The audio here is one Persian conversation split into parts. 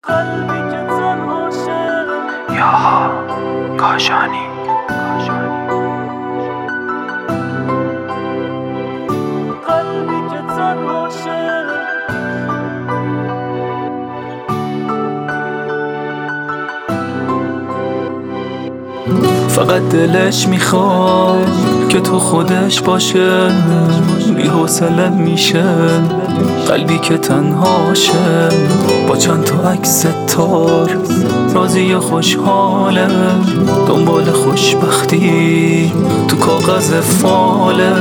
قلبی که تنها شد یاها کاشانی قلبی که تنها شد فقط دلش میخواد که تو خودش باشه، بی حوصله میشه قلبی که تنهاشه، با چند تا عکس تار راضی و خوشحاله، دنبال خوشبختی تو کاغذ فاله.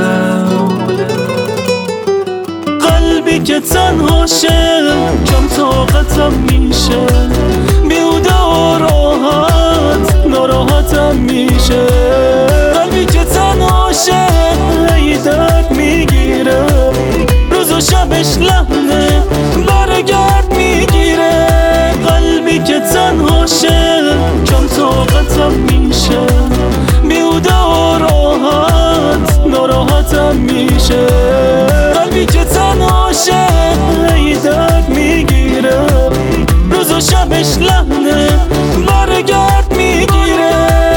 قلبی که تنهاشه کم طاقتم میشه، بیهوده و راحت ناراحتم میشه. قلبی که تنهاشه ای درد میگیره، روز و شبش لحنه برگرد میگیره. قلبی که تنهاشه کم طاقتم میشه، بیهوده و راحت ناراحتم میشه. قلبی که تنهاشه ای درد میگیره، روز و شبش لحنه برگرد میگیره.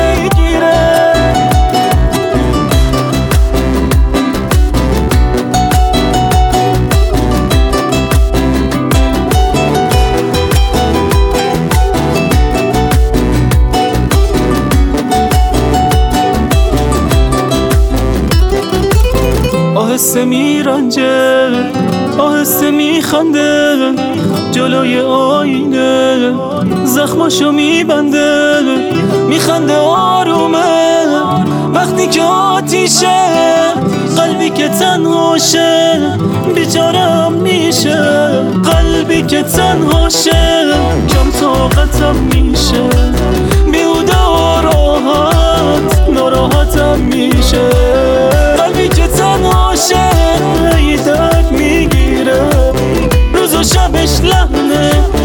آهسته میرنجه آهسته میخنده، جلوی آینه زخماشو میبنده، میخنده آرومه وقتی که آتیشه. قلبی که تنهاشه بیچارم میشه، قلبی که تنهاشه کم طاقتم میشه، بیهوده و راحت ناراحتم میشه. قلبی که تنهاشه ای درد میگیره، روز و شبش لحنه